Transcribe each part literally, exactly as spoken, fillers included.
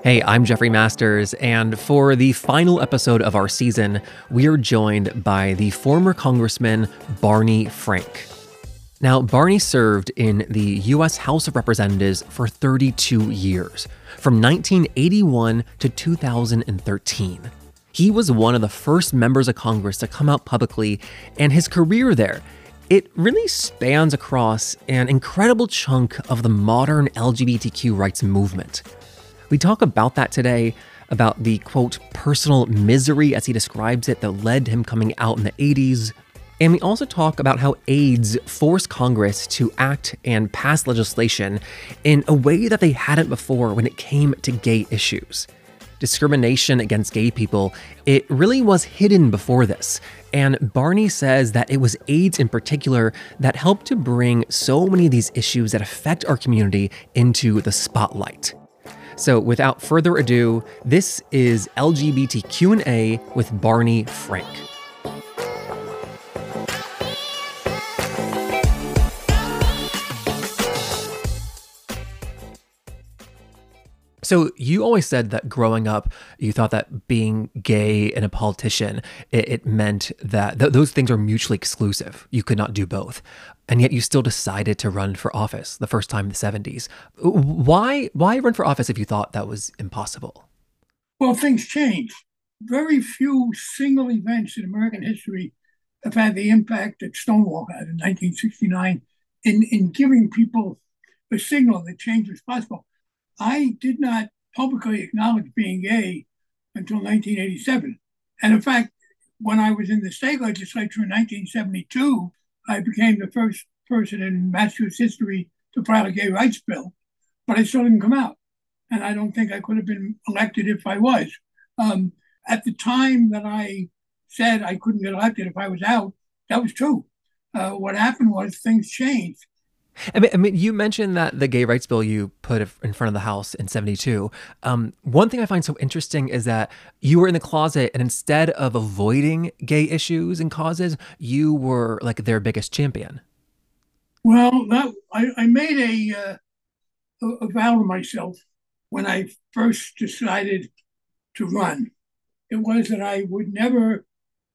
Hey, I'm Jeffrey Masters, and for the final episode of our season, we are joined by the former Congressman Barney Frank. Now, Barney served in the U S House of Representatives for thirty-two years, from nineteen eighty-one to two thousand thirteen. He was one of the first members of Congress to come out publicly, and his career there, it really spans across an incredible chunk of the modern L G B T Q rights movement. We talk about that today, about the, quote, personal misery, as he describes it, that led to him coming out in the eighties. And we also talk about how AIDS forced Congress to act and pass legislation in a way that they hadn't before when it came to gay issues. Discrimination against gay people, it really was hidden before this. And Barney says that it was AIDS in particular that helped to bring so many of these issues that affect our community into the spotlight. So without further ado, this is L G B T Q and A with Barney Frank. So you always said that growing up, you thought that being gay and a politician, it, it meant that th- those things are mutually exclusive. You could not do both. And yet you still decided to run for office the first time in the seventies. Why, why run for office if you thought that was impossible? Well, things change. Very few single events in American history have had the impact that Stonewall had in nineteen sixty-nine in, in giving people a signal that change was possible. I did not publicly acknowledge being gay until nineteen eighty-seven. And in fact, when I was in the state legislature in nineteen seventy-two, I became the first person in Massachusetts history to file a gay rights bill, but I still didn't come out. And I don't think I could have been elected if I was. Um, at the time that I said I couldn't get elected if I was out, that was true. Uh, what happened was things changed. I mean, I mean, you mentioned that the gay rights bill you put in front of the House in seventy-two. Um, one thing I find so interesting is that you were in the closet, and instead of avoiding gay issues and causes, you were like their biggest champion. Well, that, I, I made a, uh, a, a vow to myself when I first decided to run. It was that I would never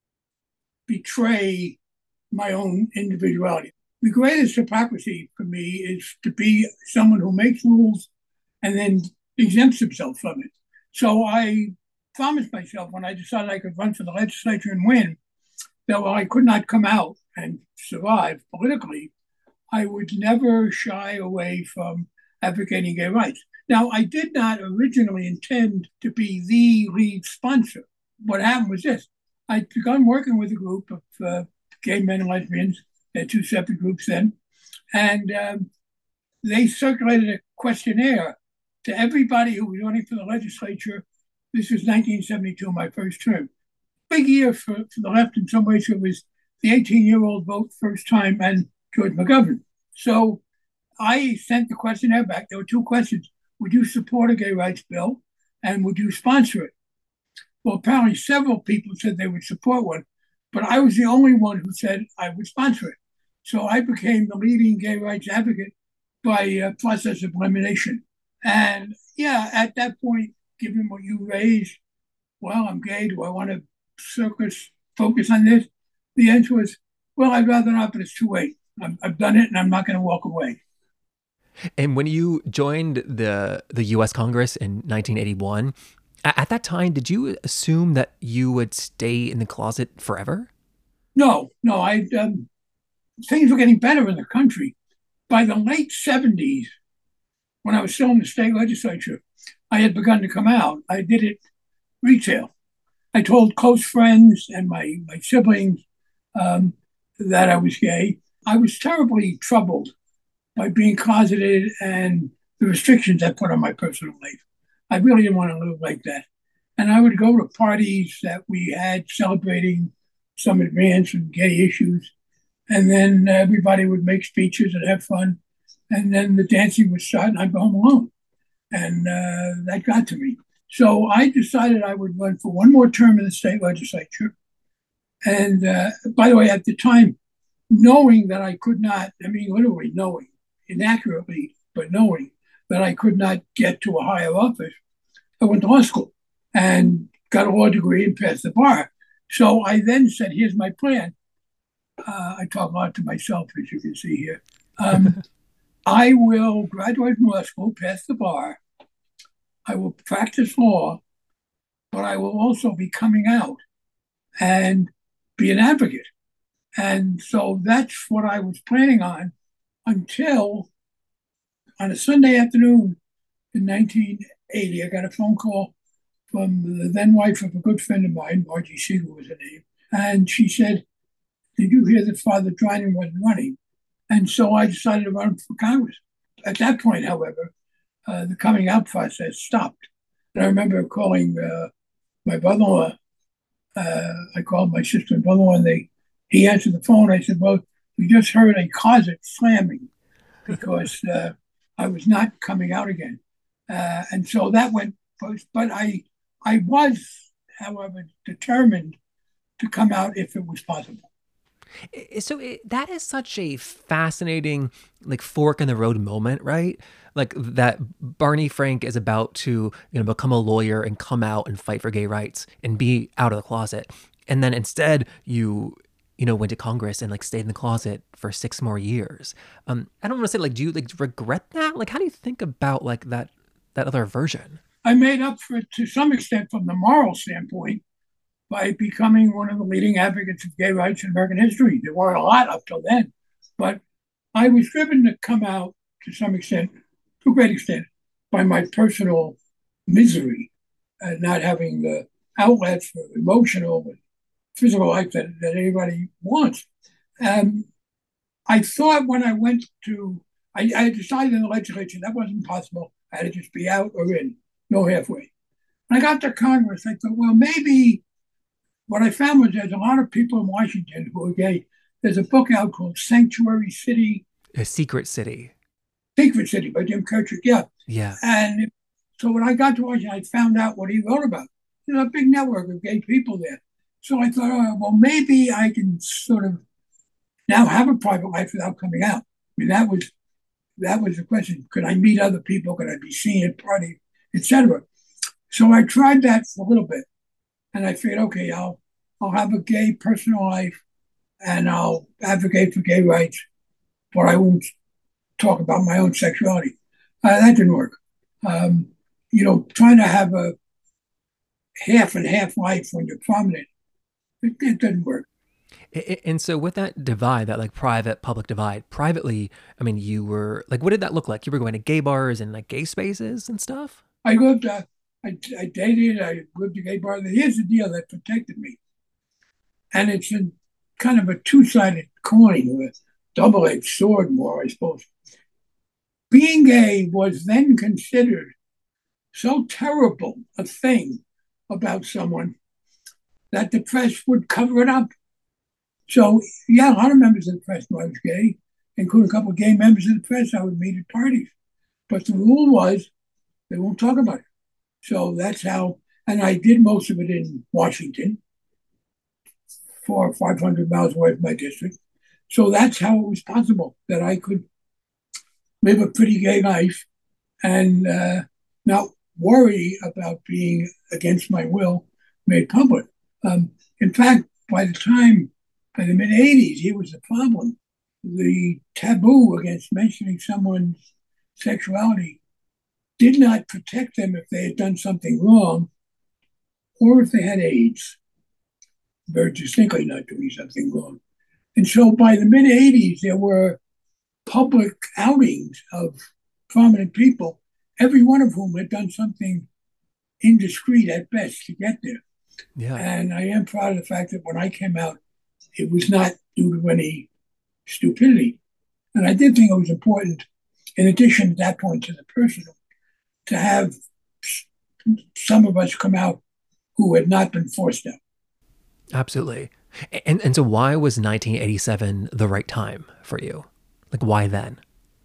betray my own individuality. The greatest hypocrisy for me is to be someone who makes rules and then exempts himself from it. So I promised myself when I decided I could run for the legislature and win that while I could not come out and survive politically, I would never shy away from advocating gay rights. Now, I did not originally intend to be the lead sponsor. What happened was this. I'd begun working with a group of uh, gay men and lesbians. They're two separate groups then. And um, they circulated a questionnaire to everybody who was running for the legislature. This was nineteen seventy-two, my first term. Big year for, for the left in some ways. It was the eighteen-year-old vote first time and George McGovern. So I sent the questionnaire back. There were two questions. Would you support a gay rights bill? And would you sponsor it? Well, apparently several people said they would support one, but I was the only one who said I would sponsor it. So I became the leading gay rights advocate by a process of elimination. And yeah, at that point, given what you raised, well, I'm gay. Do I want to circus focus on this? The answer was, well, I'd rather not, but it's too late. I've, I've done it, and I'm not going to walk away. And when you joined the the U S Congress in nineteen eighty-one, at that time, did you assume that you would stay in the closet forever? No, no. I um, things were getting better in the country. By the late seventies, when I was still in the state legislature, I had begun to come out. I did it retail. I told close friends and my, my siblings um, that I was gay. I was terribly troubled by being closeted and the restrictions that put on my personal life. I really didn't want to live like that. And I would go to parties that we had celebrating some advance and gay issues. And then everybody would make speeches and have fun. And then the dancing would start and I'd go home alone. And uh, that got to me. So I decided I would run for one more term in the state legislature. And uh, by the way, at the time, knowing that I could not, I mean, literally knowing, inaccurately, but knowing that I could not get to a higher office, I went to law school and got a law degree and passed the bar. So I then said, here's my plan. Uh, I talk a lot to myself, as you can see here. Um, I will graduate from law school, pass the bar. I will practice law, but I will also be coming out and be an advocate. And so that's what I was planning on until on a Sunday afternoon in nineteen eighty, I got a phone call from the then wife of a good friend of mine, Margie Siegel was her name. And she said, did you hear that Father Drinan wasn't running? And so I decided to run for Congress. At that point, however, uh, the coming out process stopped. And I remember calling uh, my brother-in-law. Uh, I called my sister and brother-in-law, and they, he answered the phone. I said, well, we just heard a closet slamming because uh, I was not coming out again. Uh, and so that went first. But I, I was, however, determined to come out if it was possible. So it, that is such a fascinating, like, fork in the road moment, right? Like that Barney Frank is about to, you know, become a lawyer and come out and fight for gay rights and be out of the closet. And then instead you, you know, went to Congress and like stayed in the closet for six more years. Um, I don't want to say like, do you like regret that? Like, how do you think about like that, that other version? I made up for it to some extent from the moral standpoint by becoming one of the leading advocates of gay rights in American history. There weren't a lot up till then, but I was driven to come out to some extent, to a great extent, by my personal misery and not having the outlets for emotional and physical life that, that anybody wants. Um, I thought when I went to, I, I decided in the legislature that wasn't possible. I had to just be out or in, no halfway. When I got to Congress, I thought, well, maybe what I found was there's a lot of people in Washington who are gay. There's a book out called Sanctuary City. A Secret City. Secret City by Jim Kirchhoff, yeah. Yeah. And so when I got to Washington, I found out what he wrote about. There's a big network of gay people there. So I thought, oh, well, maybe I can sort of now have a private life without coming out. I mean, that was that was the question. Could I meet other people? Could I be seen at parties, et cetera? So I tried that for a little bit. And I figured, okay, I'll I'll have a gay personal life and I'll advocate for gay rights, but I won't talk about my own sexuality. Uh, that didn't work. Um, you know, trying to have a half and half life when you're prominent, it, it didn't work. And so with that divide, that like private public divide, privately, I mean, you were like, what did that look like? You were going to gay bars and like gay spaces and stuff? I lived, uh, I, I dated, I lived a gay bar. Here's the deal that protected me. And it's a kind of a two-sided coin with double-edged sword more, I suppose. Being gay was then considered so terrible a thing about someone that the press would cover it up. So, yeah, a lot of members of the press knew I was gay, including a couple of gay members of the press I would meet at parties. But the rule was they won't talk about it. So that's how, and I did most of it in Washington, four or five hundred miles away from my district. So that's how it was possible that I could live a pretty gay life and uh, not worry about being against my will made public. Um, in fact, by the time, by the mid eighties, here was the problem. The taboo against mentioning someone's sexuality did not protect them if they had done something wrong or if they had AIDS. Very distinctly not doing something wrong. And so by the mid eighties, there were public outings of prominent people, every one of whom had done something indiscreet at best to get there. Yeah. And I am proud of the fact that when I came out, it was not due to any stupidity. And I did think it was important, in addition at that point to the personal, to have some of us come out who had not been forced out. Absolutely. And and so why was nineteen eighty-seven the right time for you? Like, why then?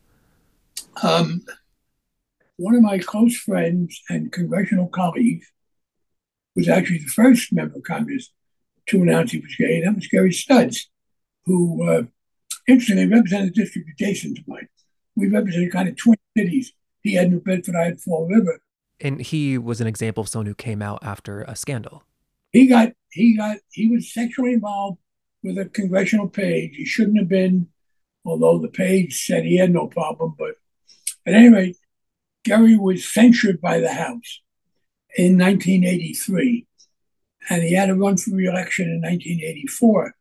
Um, one of my close friends and congressional colleagues was actually the first member of Congress to announce he was gay, and that was Gary Studs, who, uh, interestingly, represented the district adjacent to mine. We represented kind of twin cities. He had New Bedford, I had Fall River. And he was an example of someone who came out after a scandal. He got he got he was sexually involved with a congressional page. He shouldn't have been, although the page said he had no problem. But at any rate, Gary was censured by the House in nineteen eighty-three, and he had to run for re-election in nineteen eighty-four.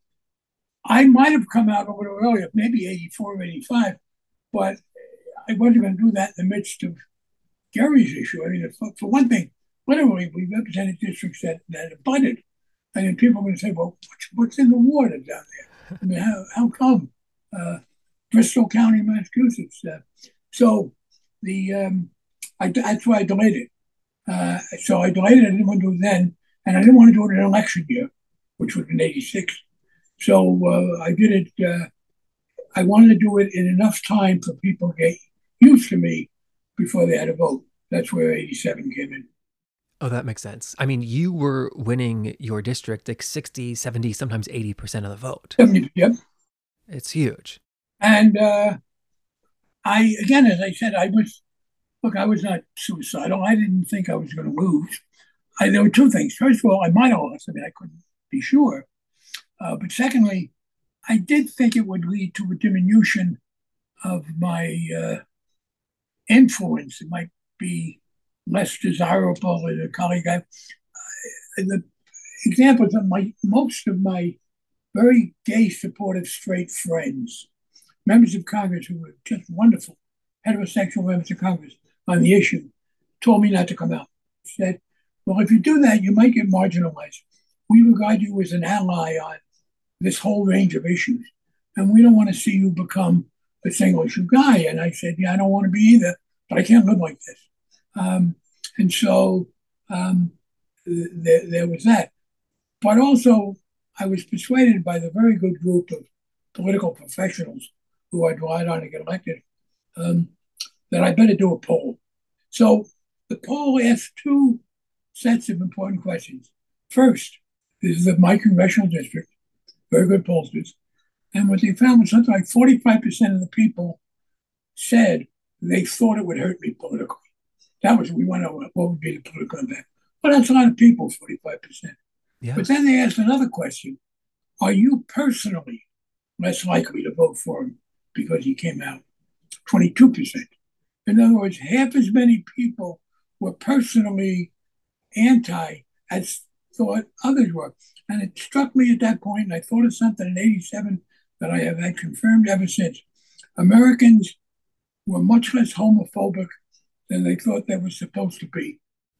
I might have come out a little earlier, maybe eighty-four or eighty-five, but I wasn't going to do that in the midst of Gary's issue. I mean, for, for one thing, literally, we represented districts that, that abutted. And then people are going to say, well, what's, what's in the water down there? I mean, how, how come? Uh, Bristol County, Massachusetts. Uh, so the um, I, that's why I delayed it. Uh, so I delayed it. I didn't want to do it then. And I didn't want to do it in an election year, which was in eighty-six. So uh, I did it. Uh, I wanted to do it in enough time for people to get used to me before they had to vote. That's where eighty-seven came in. Oh, that makes sense. I mean, you were winning your district like sixty, seventy, sometimes eighty percent of the vote. Yep. It's huge. And uh, I, again, as I said, I was, look, I was not suicidal. I didn't think I was going to lose. I, there were two things. First of all, I might have lost. I mean, I couldn't be sure. Uh, but secondly, I did think it would lead to a diminution of my uh, influence. It might be less desirable as a colleague. I, the examples of my most of my very gay, supportive, straight friends, members of Congress who were just wonderful, heterosexual members of Congress on the issue, told me not to come out. Said, well, if you do that, you might get marginalized. We regard you as an ally on this whole range of issues, and we don't want to see you become a single issue guy. And I said, yeah, I don't want to be either, but I can't live like this. Um, and so um, th- there was that. But also, I was persuaded by the very good group of political professionals who I'd relied on to get elected um, that I better do a poll. So the poll asked two sets of important questions. First, this is my congressional district, very good pollsters. And what they found was something like forty-five percent of the people said they thought it would hurt me politically. That was, we want to know what would be the political impact. Well, that's a lot of people, forty-five percent. Yeah. But then they asked another question. Are you personally less likely to vote for him because he came out? twenty-two percent. In other words, half as many people were personally anti as thought others were. And it struck me at that point, and I thought of something in eighty-seven that I have had confirmed ever since. Americans were much less homophobic than they thought they were supposed to be.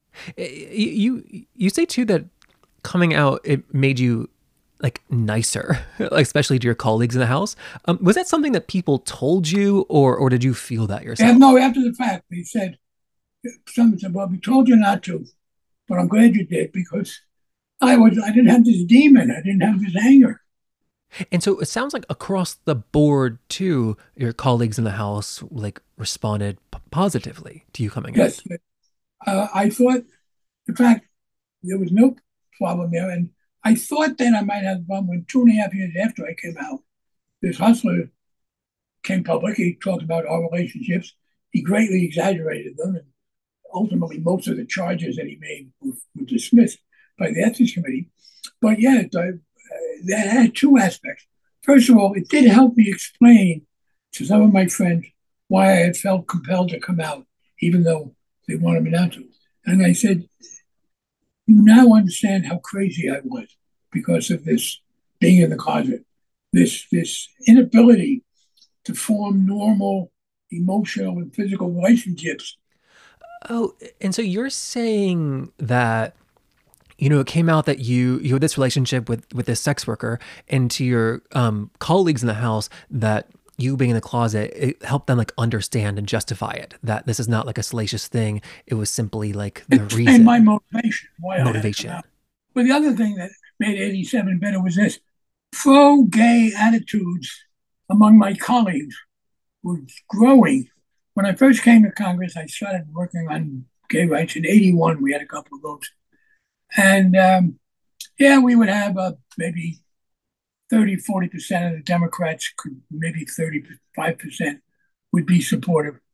You you say too that coming out, it made you like nicer, especially to your colleagues in the House. Um, was that something that people told you, or or did you feel that yourself? Yeah, no, after the fact, they said, someone said, well, we told you not to, but I'm glad you did because I was I didn't have this demon. I didn't have this anger. And so it sounds like across the board too, your colleagues in the House like responded p- positively to you coming yes. out. Uh, I thought, in fact, there was no problem there. And I thought then I might have a problem when two and a half years after I came out, this hustler came public. He talked about our relationships. He greatly exaggerated them. And ultimately, most of the charges that he made were, were dismissed by the Ethics Committee. But yeah, it, uh, that had two aspects. First of all, it did help me explain to some of my friends why I had felt compelled to come out, even though they wanted me not to. And I said, you now understand how crazy I was because of this being in the closet, this, this inability to form normal emotional and physical relationships. Oh, and so you're saying that, you know, it came out that you you had this relationship with with this sex worker, and to your um, colleagues in the House, that you being in the closet, it helped them like understand and justify it. That this is not like a salacious thing. It was simply like the it reason. my motivation. Why motivation. I had to come out. But the other thing that made eighty-seven better was this: pro-gay attitudes among my colleagues were growing. When I first came to Congress, I started working on gay rights. In eighty-one, we had a couple of votes. And um, yeah, we would have uh, maybe thirty, forty percent of the Democrats, could maybe thirty-five percent would be supportive.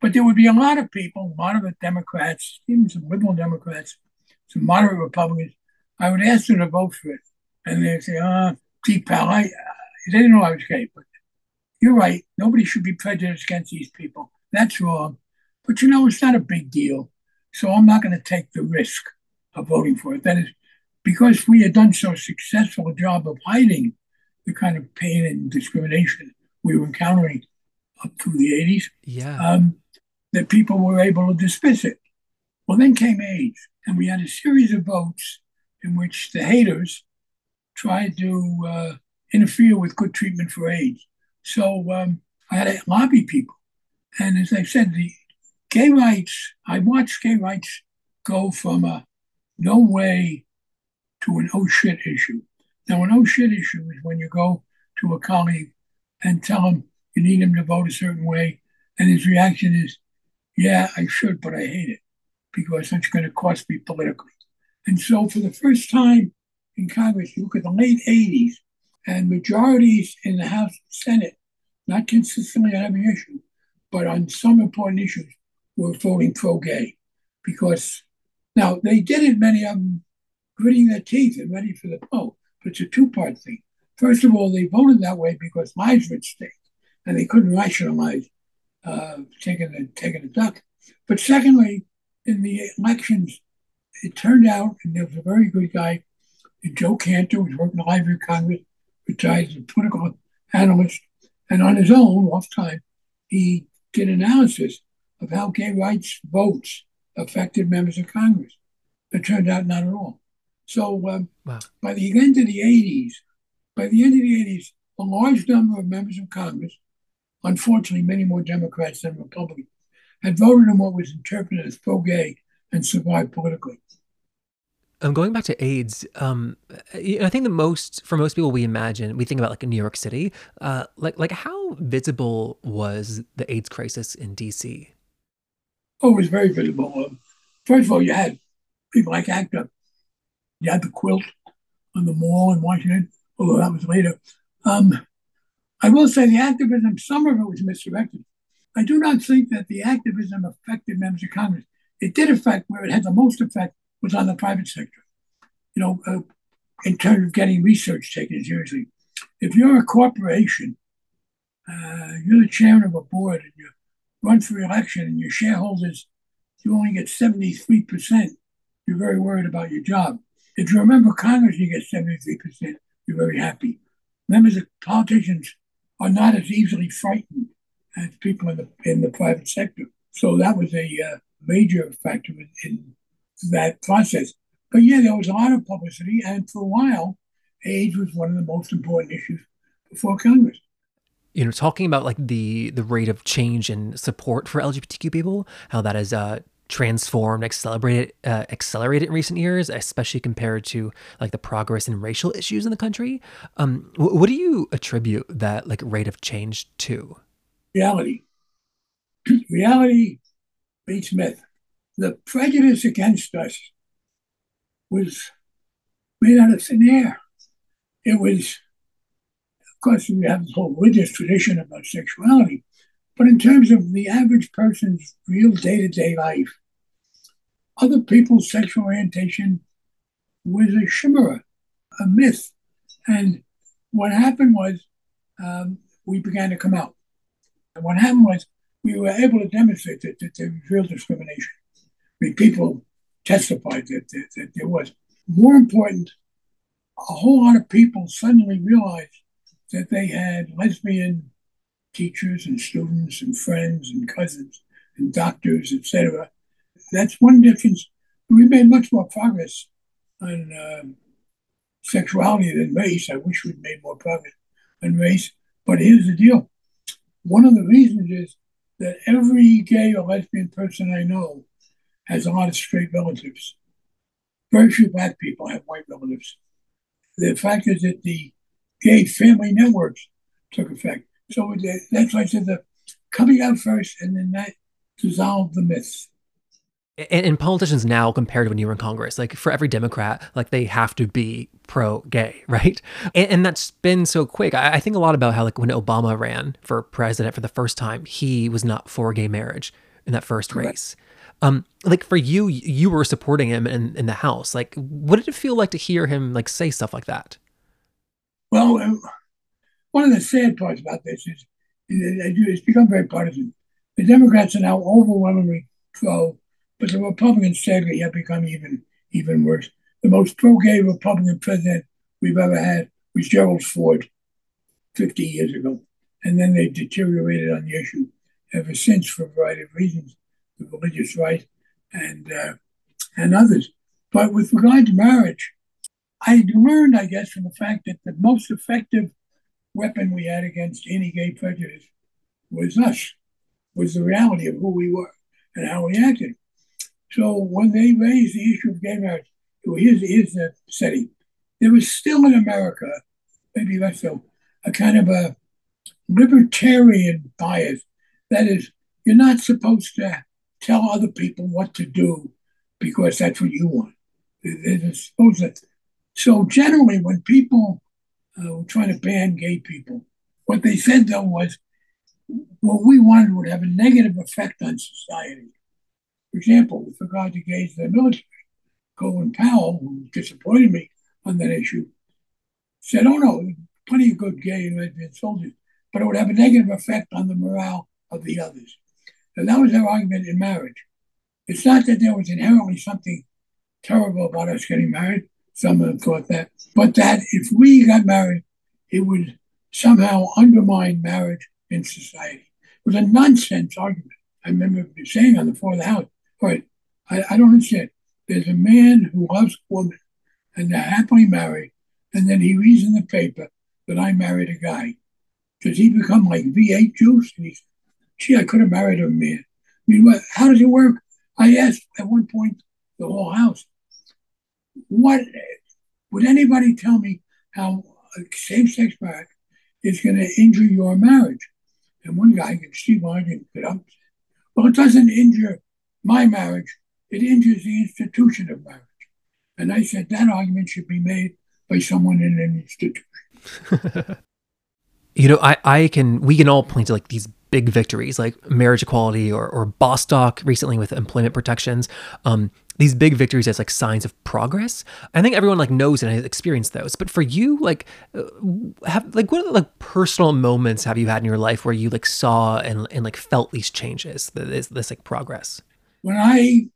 But there would be a lot of people, moderate Democrats, even some liberal Democrats, some moderate Republicans. I would ask them to vote for it. And they'd say, uh, gee, pal, I, uh, they didn't know I was gay, but you're right. Nobody should be prejudiced against these people. That's wrong. But you know, it's not a big deal. So I'm not going to take the risk of voting for it. That is because we had done so successful a job of hiding the kind of pain and discrimination we were encountering up through the eighties. Yeah. Um, that people were able to dismiss it. Well, then came AIDS, and we had a series of votes in which the haters tried to uh, interfere with good treatment for AIDS. So um, I had to lobby people. And as I said, the gay rights, I watched gay rights go from a no way to an oh shit issue. Now, an oh shit issue is when you go to a colleague and tell him you need him to vote a certain way, and his reaction is, yeah, I should, but I hate it because it's going to cost me politically. And so for the first time in Congress, you look at the late eighties and majorities in the House and Senate, not consistently on every issue, but on some important issues, were voting pro-gay. Because now they did it, many of them gritting their teeth and ready for the vote. But it's a two-part thing. First of all, they voted that way because lives were at stake and they couldn't rationalize Uh, taking a taking a duck. But secondly, in the elections, it turned out, and there was a very good guy, Joe Cantor, who was working in the Library of Congress, retired as a political analyst, and on his own, off time, he did analysis of how gay rights votes affected members of Congress. It turned out not at all. So um, wow. by the end of the eighties, by the end of the eighties, a large number of members of Congress, unfortunately, many more Democrats than Republicans, had voted in what was interpreted as pro-gay and survived politically. Um, going back to AIDS, um, I think the most, for most people, we imagine, we think about like in New York City, uh, like like how visible was the AIDS crisis in D C? Oh, it was very visible. Um, first of all, you had people like ACT UP. You had the quilt on the mall in Washington, although that was later. Um, I will say the activism, some of it was misdirected. I do not think that the activism affected members of Congress. It did affect, where it had the most effect was on the private sector, you know, uh, in terms of getting research taken seriously. If you're a corporation, uh, you're the chairman of a board and you run for election and your shareholders, you only get seventy-three percent, you're very worried about your job. If you're a member of Congress, you get seventy-three percent, you're very happy. Members of politicians are not as easily frightened as people in the in the private sector. So that was a uh, major factor in, in that process. But yeah, there was a lot of publicity, and for a while, AIDS was one of the most important issues before Congress. You know, talking about like the the rate of change and support for L G B T Q people, how that has uh, transformed, accelerated, uh, accelerated in recent years, especially compared to like the progress in racial issues in the country. Um, wh- what do you attribute that like rate of change to? Reality. Reality beats myth. The prejudice against us was made out of thin air. It was, of course, we have this whole religious tradition about sexuality, but in terms of the average person's real day-to-day life, other people's sexual orientation was a chimera, a myth. And what happened was um, we began to come out. And what happened was we were able to demonstrate that, that there was real discrimination. I mean, people testified that, that, that there was. More important, a whole lot of people suddenly realized that they had lesbian teachers and students and friends and cousins and doctors, et cetera. That's one difference. We made much more progress on uh, sexuality than race. I wish we'd made more progress on race. But here's the deal. One of the reasons is that every gay or lesbian person I know has a lot of straight relatives. Very few black people have white relatives. The fact is that the gay family networks took effect. So that's why I said the coming out first, and then that dissolved the myths. And, and politicians now, compared to when you were in Congress, like for every Democrat, like they have to be pro-gay, right? And, and that's been so quick. I, I think a lot about how like when Obama ran for president for the first time, he was not for gay marriage. in that first Correct. race. Um, like for you, you were supporting him in, in the House. Like, what did it feel like to hear him like say stuff like that? Well, uh, one of the sad parts about this is it's become very partisan. The Democrats are now overwhelmingly pro, but the Republicans sadly have become even even worse. The most pro-gay Republican president we've ever had was Gerald Ford fifty years ago, and then they've deteriorated on the issue ever since for a variety of reasons, the religious right and uh, and others. But with regard to marriage, I learned, I guess, from the fact that the most effective weapon we had against any gay prejudice was us, was the reality of who we were and how we acted. So when they raised the issue of gay marriage, here's, here's the setting. There was still in America, maybe less so, a kind of a libertarian bias. That is, you're not supposed to tell other people what to do because that's what you want. They're supposed to. So generally, when people uh, were trying to ban gay people, what they said though was what we wanted would have a negative effect on society. For example, with regard to gays in the military, Colin Powell, who disappointed me on that issue, said, oh no, plenty of good gay and lesbian soldiers, but it would have a negative effect on the morale of the others. And that was their argument in marriage. It's not that there was inherently something terrible about us getting married. Some of them thought that. But that if we got married, it would somehow undermine marriage in society. It was a nonsense argument. I remember saying on the floor of the House, all right, I, I don't understand. There's a man who loves a woman and they're happily married, and then he reads in the paper that I married a guy. Does he become like V eight juice? And he said, gee, I could have married a man. I mean, what, how does it work? I asked at one point the whole House, what would anybody tell me how same-sex marriage is going to injure your marriage? And one guy, Steve Martin, got up and said, well, it doesn't injure my marriage. It injures the institution of marriage. And I said that argument should be made by someone in an institution. You know, I, I can, we can all point to like these big victories like marriage equality or, or Bostock recently with employment protections. Um, these big victories as like signs of progress. I think everyone like knows and has experienced those. But for you, like, have like what like personal moments have you had in your life where you like saw and, and like felt these changes, this, this like progress? When I,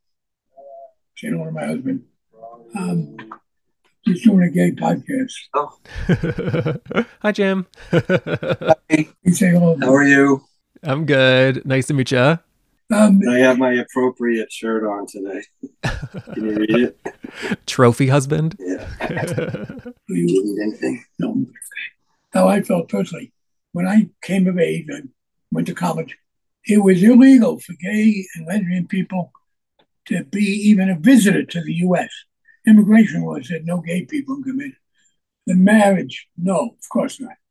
you know, my husband, um, he's doing a gay podcast. Oh. Hi, Jim. Hey. You say hello. How are you? I'm good. Nice to meet you. Um, I have my appropriate shirt on today. Can you read it? Trophy husband? Yeah. Do you need anything? No. How I felt personally. When I came of age and went to college, it was illegal for gay and lesbian people to be even a visitor to the U S. Immigration law said no gay people can come in. The marriage, no, of course not.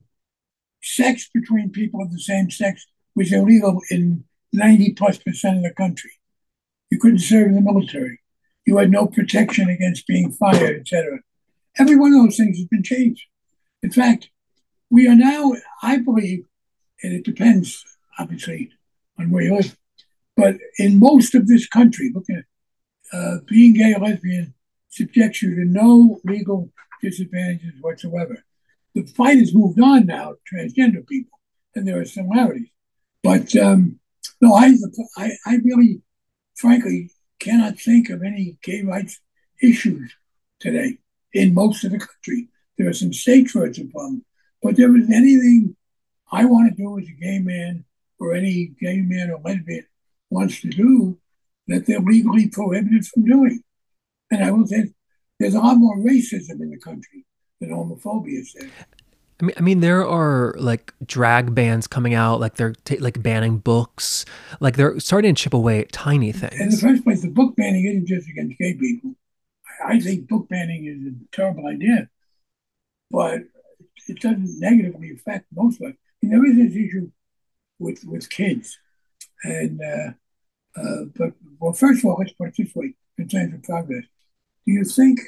Sex between people of the same sex was illegal in ninety plus percent of the country. You couldn't serve in the military. You had no protection against being fired, et cetera. Every one of those things has been changed. In fact, we are now, I believe, and it depends, obviously, on where you live, but in most of this country, look at uh, being gay or lesbian subjects you to no legal disadvantages whatsoever. The fight has moved on now to transgender people, and there are similarities. But um, no, I, I, I really, frankly, cannot think of any gay rights issues today in most of the country. There are some states where it's a problem, but there isn't anything I want to do as a gay man or any gay man or lesbian wants to do that they're legally prohibited from doing. And I will say there's a lot more racism in the country than homophobia is there. I mean, I mean, there are like drag bans coming out, like they're t- like banning books, like they're starting to chip away at tiny things. In the first place, the book banning isn't just against gay people. I think book banning is a terrible idea, but it doesn't negatively affect most of us. I mean, there is this issue with with kids, and uh, uh, but well, first of all, let's put it this way: in terms of progress, do you think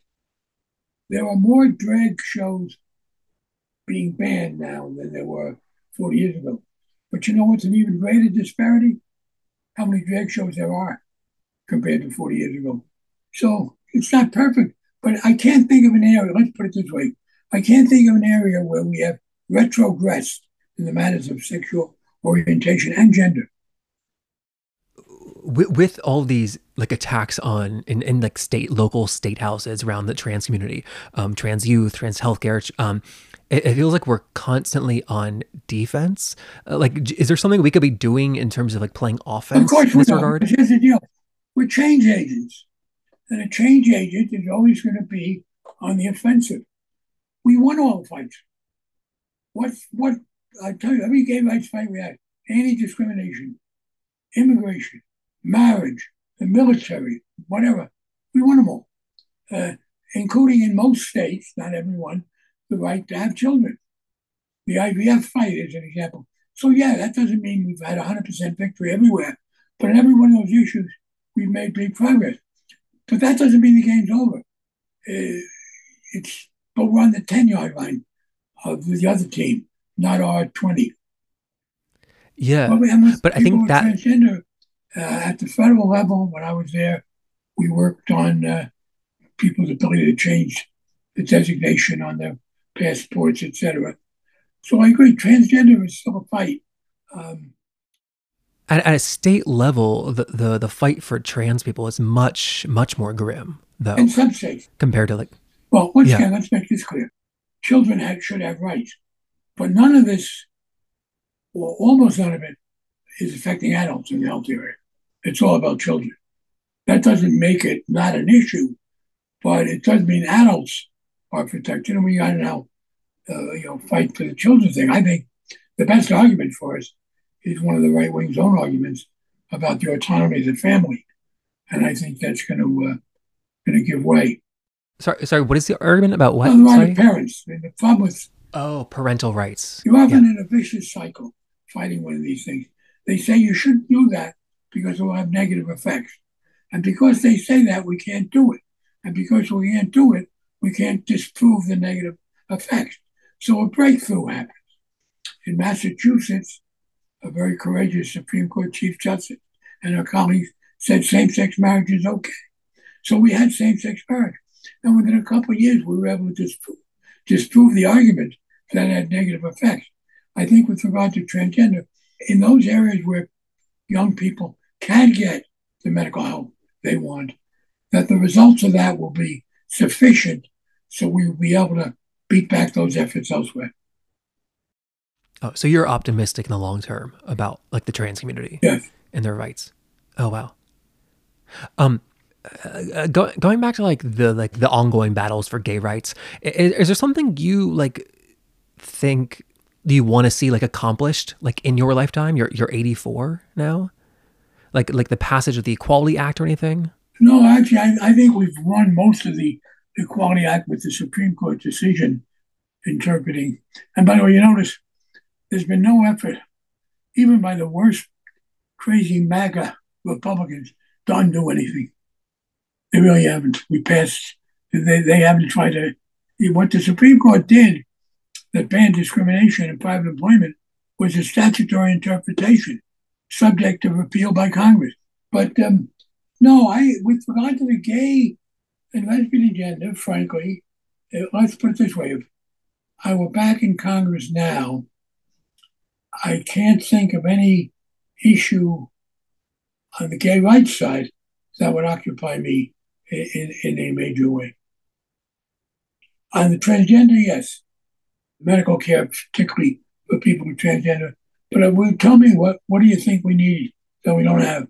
there are more drag shows being banned now than there were forty years ago? But you know what's an even greater disparity? how many drag shows there are compared to forty years ago. So it's not perfect, but I can't think of an area, let's put it this way. I can't think of an area where we have retrogressed in the matters of sexual orientation and gender. With, with all these like attacks on in, in like state, local state houses around the trans community, um, trans youth, trans healthcare, um, it, it feels like we're constantly on defense. Uh, like, j- is there something we could be doing in terms of like playing Of offense course, in we this don't. regard? Here's the deal: we're change agents, and a change agent is always going to be on the offensive. We won all the fights. What? What? I tell you, every gay rights fight we had: anti-discrimination, immigration, marriage, the military, whatever. We won them all, uh, including in most states, not everyone, the right to have children. The I V F fight is an example. So yeah, that doesn't mean we've had one hundred percent victory everywhere, but in every one of those issues, we've made big progress. But that doesn't mean the game's over. Uh, it's but we're on the ten yard line of the other team, not our twenty. Yeah, Well, and with but I people think with that transgender uh, at the federal level, when I was there, we worked on uh, people's ability to change the designation on their passports, et cetera. So I agree, transgender is still a fight. Um, at, at a state level, the, the the fight for trans people is much much more grim, in though, some states, compared to like well, once yeah. again, let's make this clear: children have, should have rights, but none of this, or almost none of it, is affecting adults in the health area. It's all about children. That doesn't make it not an issue, but it does mean adults are protected, and we got to now, uh, you know, fight for the children thing. I think the best argument for us is one of the right wing's own arguments about the autonomy of the family, and I think that's going to uh, going to give way. Sorry, sorry. What is the argument about what? Well, the right of Sorry. parents. And the problem with Oh, parental rights. you're often Yeah. in a vicious cycle fighting one of these things. They say you shouldn't do that because it will have negative effects. And because they say that, we can't do it. And because we can't do it, we can't disprove the negative effects. So a breakthrough happens. In Massachusetts, a very courageous Supreme Court Chief Justice and her colleagues said same sex marriage is okay. So we had same sex marriage. And within a couple of years, we were able to disprove, disprove the argument that had negative effects. I think with regard to transgender, in those areas where young people can get the medical help they want, that the results of that will be sufficient so we will be able to beat back those efforts elsewhere. Oh, so you're optimistic in the long term about like the trans community Yes. and their rights. Oh wow. Um, uh, go, going back to like the like the ongoing battles for gay rights, is, is there something you like think you want to see like accomplished like in your lifetime? You're you're eighty-four now, like like the passage of the Equality Act or anything? No, actually, I, I think we've won most of the Equality Act with the Supreme Court decision interpreting. And by the way, you notice there's been no effort, even by the worst crazy MAGA Republicans, to undo anything. They really haven't. We passed, they, they haven't tried to. What the Supreme Court did that banned discrimination in private employment was a statutory interpretation subject to repeal by Congress. But um, no, I with regard to the gay and lesbian agenda, frankly, uh, let's put it this way: if I were back in Congress now, I can't think of any issue on the gay rights side that would occupy me in, in, in a major way. On the transgender, yes, medical care, particularly for people with transgender. But uh, will tell me what what do you think we need that we don't have?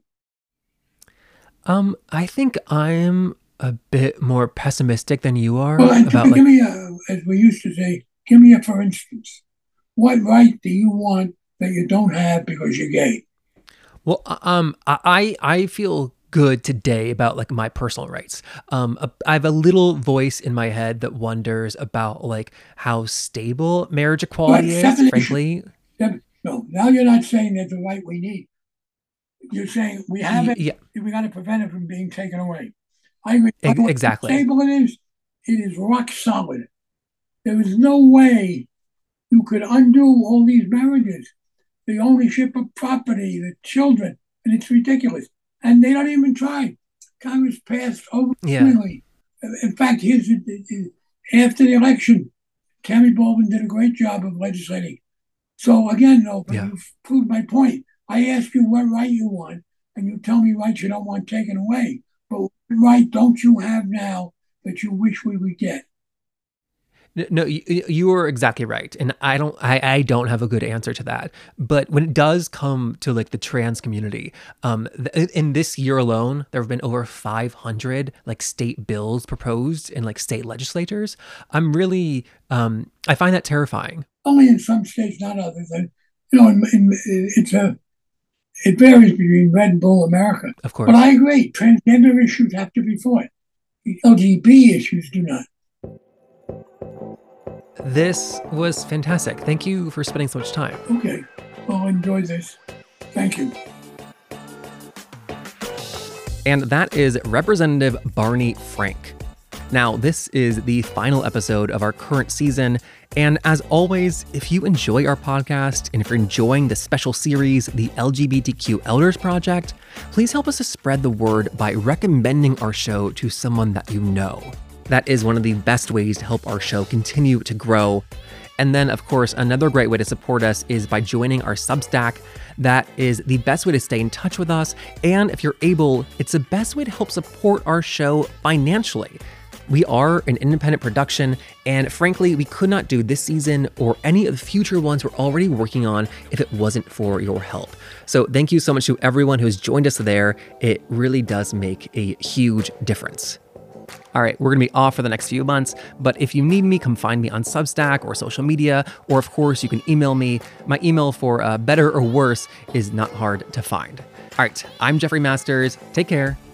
Um, I think I'm a bit more pessimistic than you are Well, and about give like me a, as we used to say, give me a for instance. What right do you want that you don't have because you're gay? well, um, I I feel good today about like my personal rights. Um, uh, I have a little voice in my head that wonders about like how stable marriage But equality is. definition, Frankly, def- no. Now you're not saying that's the right we need. You're saying we have Y- it. yeah, We got to prevent it from being taken away. I agree. By ex- the way, how exactly. stable it is, it is rock solid. There is no way you could undo all these marriages, the ownership of property, the children. and it's ridiculous. And they don't even try. Congress passed overwhelmingly. Yeah. In fact, here's after the election, Tammy Baldwin did a great job of legislating. So again, no, yeah. You've proved my point. I ask you what right you want, and you tell me rights you don't want taken away. But what right don't you have now that you wish we would get? No, you, you are exactly right. And I don't, I, I don't have a good answer to that. But when it does come to like the trans community, um, th- in this year alone, there have been over five hundred like state bills proposed in like state legislatures. I'm really, um, I find that terrifying. Only in some states, not others. And, you know, in, in, it's a, it varies between red and blue America. Of course. But I agree, transgender issues have to be fought. The L G B T issues do not. This was fantastic. Thank you for spending so much time. Okay. Well, enjoy this. Thank you. And that is Representative Barney Frank. Now, this is the final episode of our current season. And as always, if you enjoy our podcast and if you're enjoying the special series, the L G B T Q Elders Project, please help us to spread the word by recommending our show to someone that you know. That is one of the best ways to help our show continue to grow. And then, of course, another great way to support us is by joining our Substack. That is the best way to stay in touch with us. And if you're able, it's the best way to help support our show financially. We are an independent production, and frankly, we could not do this season or any of the future ones we're already working on if it wasn't for your help. So thank you so much to everyone who's joined us there. It really does make a huge difference. All right, we're going to be off for the next few months, but if you need me, come find me on Substack or social media, or of course, you can email me. My email for uh, better or worse is not hard to find. All right, I'm Jeffrey Masters. Take care.